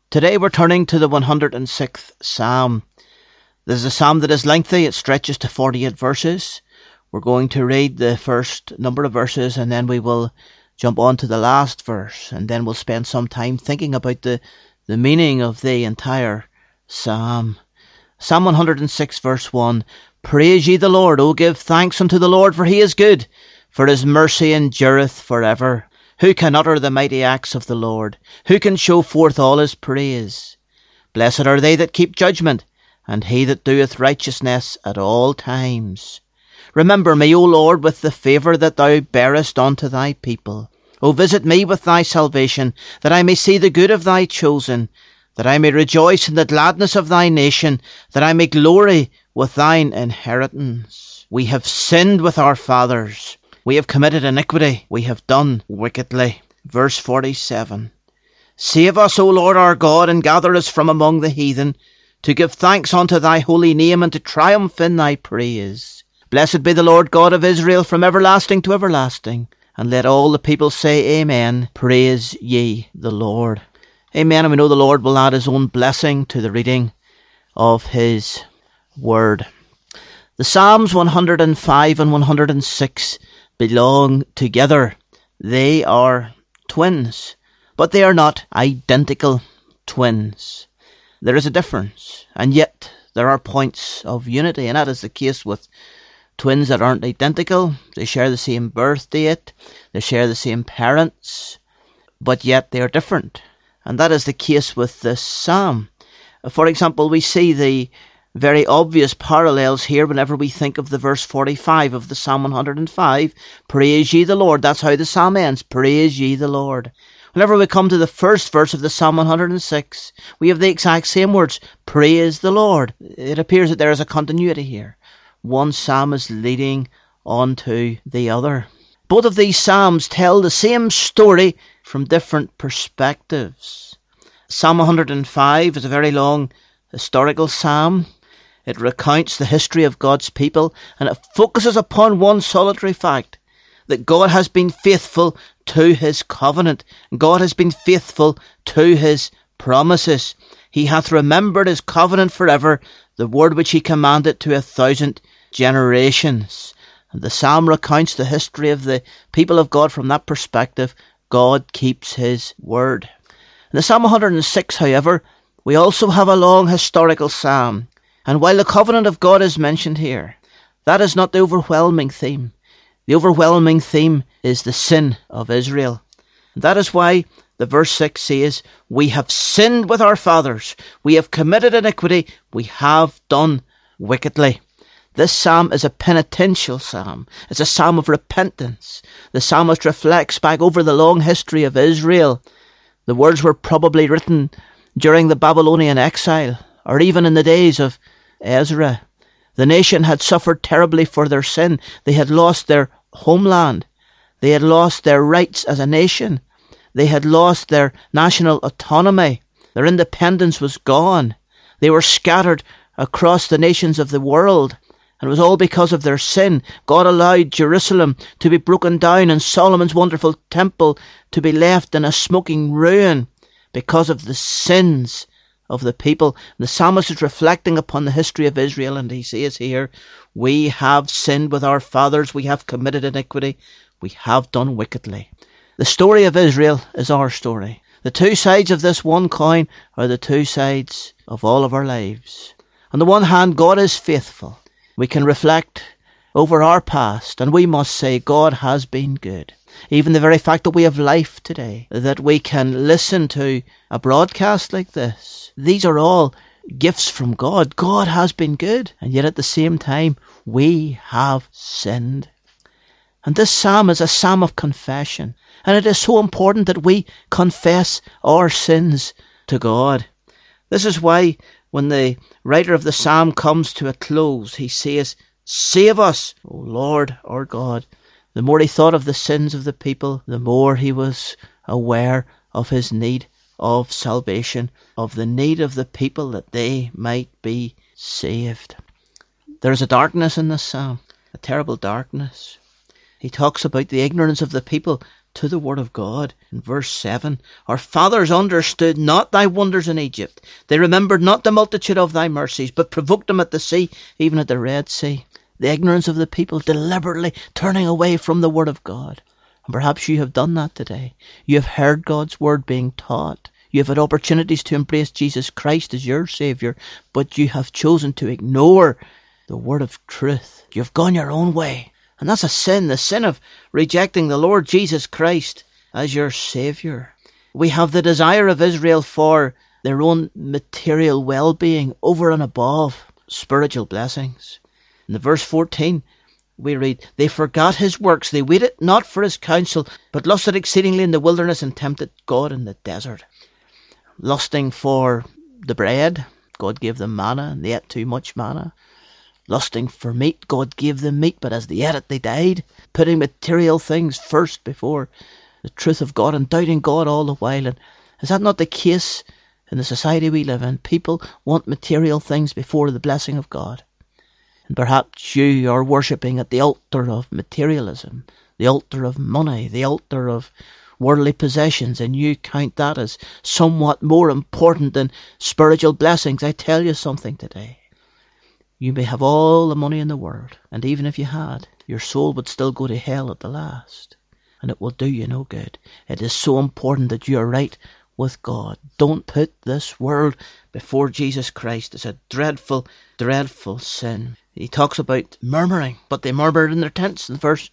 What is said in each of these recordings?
Today we're turning to the 106th Psalm. This is a psalm that is lengthy. It stretches to 48 verses. We're going to read the first number of verses and then we will jump on to the last verse, and then we'll spend some time thinking about the meaning of the entire psalm. Psalm 106 verse 1. Praise ye the Lord, O give thanks unto the Lord, for he is good, for his mercy endureth forever. Who can utter the mighty acts of the Lord? Who can show forth all his praise? Blessed are they that keep judgment, and he that doeth righteousness at all times. Remember me, O Lord, with the favour that thou bearest unto thy people. O visit me with thy salvation, that I may see the good of thy chosen, that I may rejoice in the gladness of thy nation, that I may glory with thine inheritance. We have sinned with our fathers. We have committed iniquity. We have done wickedly. Verse 47. Save us, O Lord our God, and gather us from among the heathen, to give thanks unto thy holy name, and to triumph in thy praise. Blessed be the Lord God of Israel from everlasting to everlasting. And let all the people say Amen. Praise ye the Lord. Amen. And we know the Lord will add his own blessing to the reading of his word. The Psalms 105 and 106 belong together. They are twins, but they are not identical twins. There is a difference, and yet there are points of unity, and that is the case with twins that aren't identical. They share the same birth date, they share the same parents, but yet they are different. And that is the case with this psalm. For example, we see the very obvious parallels here whenever we think of the verse 45 of the Psalm 105. Praise ye the Lord. That's how the psalm ends. Praise ye the Lord. Whenever we come to the first verse of the Psalm 106, we have the exact same words. Praise the Lord. It appears that there is a continuity here. One psalm is leading on to the other. Both of these psalms tell the same story from different perspectives. Psalm 105 is a very long historical psalm. It recounts the history of God's people, and it focuses upon one solitary fact, that God has been faithful to his covenant. God has been faithful to his promises. He hath remembered his covenant forever, the word which he commanded to 1,000 generations. And the psalm recounts the history of the people of God from that perspective. God keeps his word. In the Psalm 106, however, we also have a long historical psalm. And while the covenant of God is mentioned here, that is not the overwhelming theme. The overwhelming theme is the sin of Israel. And that is why the verse 6 says, we have sinned with our fathers. We have committed iniquity. We have done wickedly. This psalm is a penitential psalm. It's a psalm of repentance. The psalmist reflects back over the long history of Israel. The words were probably written during the Babylonian exile, or even in the days of Ezra. The nation had suffered terribly for their sin. They had lost their homeland. They had lost their rights as a nation. They had lost their national autonomy. Their independence was gone. They were scattered across the nations of the world. And it was all because of their sin. God allowed Jerusalem to be broken down and Solomon's wonderful temple to be left in a smoking ruin because of the sins of the people. The psalmist is reflecting upon the history of Israel, and he says here, we have sinned with our fathers, we have committed iniquity, we have done wickedly. The story of Israel is our story. The two sides of this one coin are the two sides of all of our lives. On the one hand, God is faithful. We can reflect over our past, and we must say God has been good. Even the very fact that we have life today, that we can listen to a broadcast like this, these are all gifts from God. God has been good, and yet at the same time, we have sinned. And this psalm is a psalm of confession, and it is so important that we confess our sins to God. This is why when the writer of the psalm comes to a close, he says, save us, O Lord our God. The more he thought of the sins of the people, the more he was aware of his need of salvation, of the need of the people that they might be saved. There is a darkness in this psalm, a terrible darkness. He talks about the ignorance of the people to the word of God. In verse 7, our fathers understood not thy wonders in Egypt. They remembered not the multitude of thy mercies, but provoked them at the sea, even at the Red Sea. The ignorance of the people deliberately turning away from the word of God. And perhaps you have done that today. You have heard God's word being taught. You have had opportunities to embrace Jesus Christ as your Saviour, but you have chosen to ignore the word of truth. You've gone your own way. And that's a sin, the sin of rejecting the Lord Jesus Christ as your Saviour. We have the desire of Israel for their own material well-being over and above spiritual blessings. In the verse 14, we read, they forgot his works, they waited not for his counsel, but lusted exceedingly in the wilderness and tempted God in the desert. Lusting for the bread, God gave them manna, and they ate too much manna. Lusting for meat, God gave them meat, but as they ate it, they died. Putting material things first before the truth of God and doubting God all the while. And is that not the case in the society we live in? People want material things before the blessing of God. And perhaps you are worshipping at the altar of materialism, the altar of money, the altar of worldly possessions, and you count that as somewhat more important than spiritual blessings. I tell you something today. You may have all the money in the world, and even if you had, your soul would still go to hell at the last, and it will do you no good. It is so important that you are right with God. Don't put this world before Jesus Christ. It's a dreadful, dreadful sin. He talks about murmuring, but they murmured in their tents in verse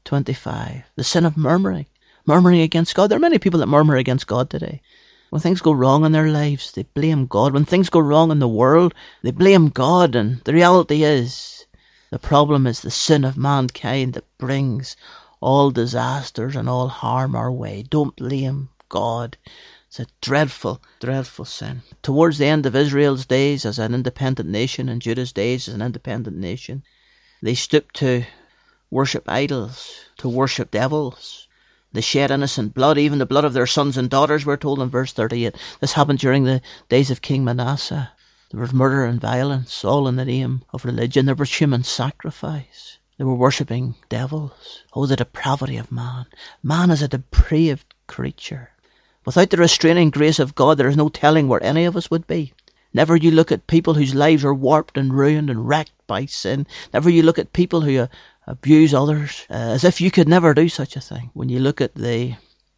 25. The sin of murmuring against God. There are many people that murmur against God today. When things go wrong in their lives, they blame God. When things go wrong in the world, they blame God. And the reality is, the problem is the sin of mankind that brings all disasters and all harm our way. Don't blame God. It's a dreadful, dreadful sin. Towards the end of Israel's days as an independent nation and Judah's days as an independent nation, they stooped to worship idols, to worship devils. They shed innocent blood, even the blood of their sons and daughters, we're told in verse 38. This happened during the days of King Manasseh. There was murder and violence, all in the name of religion. There was human sacrifice. They were worshipping devils. Oh, the depravity of man. Man is a depraved creature. Without the restraining grace of God, there is no telling where any of us would be. Never you look at people whose lives are warped and ruined and wrecked by sin. Never you look at people who abuse others as if you could never do such a thing. When you look at the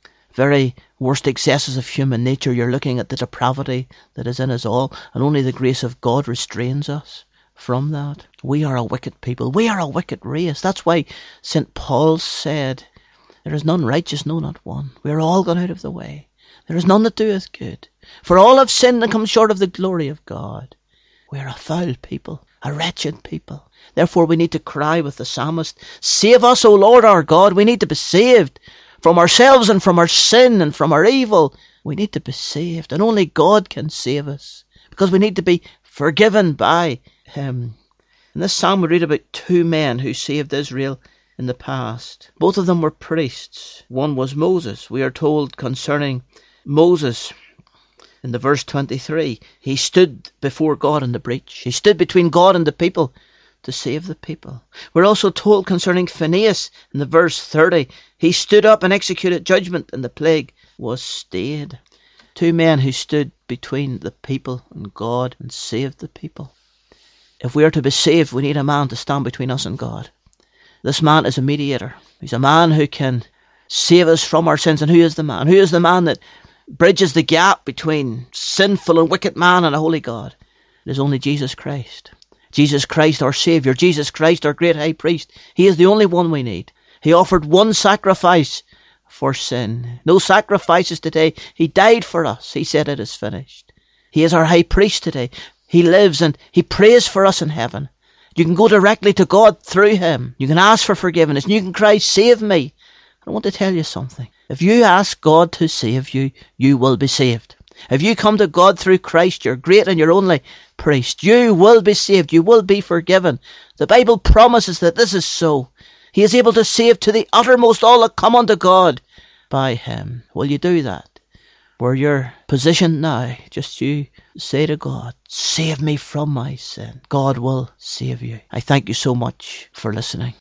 very worst excesses of human nature, you're looking at the depravity that is in us all, and only the grace of God restrains us from that. We are a wicked people. We are a wicked race. That's why St. Paul said, there is none righteous, no, not one. We are all gone out of the way. There is none that doeth good. For all have sinned and come short of the glory of God. We are a foul people, a wretched people. Therefore we need to cry with the psalmist, save us, O Lord our God. We need to be saved from ourselves and from our sin and from our evil. We need to be saved, and only God can save us, because we need to be forgiven by Him. In this psalm we read about two men who saved Israel in the past. Both of them were priests. One was Moses. We are told concerning Moses in the verse 23, he stood before God in the breach. He stood between God and the people to save the people. We're also told concerning Phinehas in the verse 30, he stood up and executed judgment, and the plague was stayed. Two men who stood between the people and God and saved the people. If we are to be saved, we need a man to stand between us and God. This man is a mediator. He's a man who can save us from our sins. And who is the man? Who is the man that bridges the gap between sinful and wicked man and a holy God? It is only Jesus Christ. Jesus Christ, our Saviour. Jesus Christ, our great high priest. He is the only one we need. He offered one sacrifice for sin. No sacrifices today. He died for us. He said it is finished. He is our high priest today. He lives and he prays for us in heaven. You can go directly to God through him. You can ask for forgiveness and you can cry, save me. I want to tell you something. If you ask God to save you, you will be saved. If you come to God through Christ, your great and your only priest, you will be saved. You will be forgiven. The Bible promises that this is so. He is able to save to the uttermost all that come unto God by him. Will you do that? Where you're positioned now, just you say to God, save me from my sin. God will save you. I thank you so much for listening.